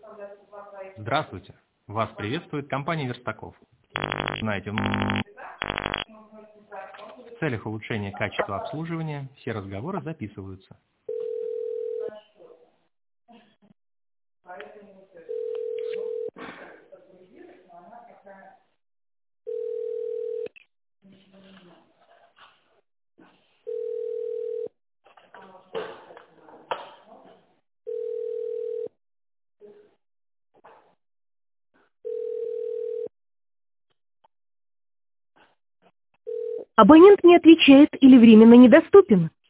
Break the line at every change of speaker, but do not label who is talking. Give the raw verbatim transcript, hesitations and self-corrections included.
Здравствуйте. Вас приветствует компания Верстаков. Знаете, в целях улучшения качества обслуживания все разговоры записываются.
Абонент не отвечает или временно недоступен.